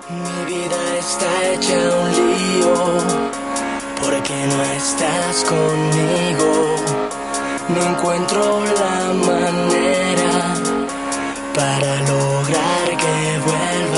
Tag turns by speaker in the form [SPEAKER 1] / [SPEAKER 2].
[SPEAKER 1] Mi vida está hecha un lío, porque no estás conmigo. No encuentro la manera para lograr que vuelvas.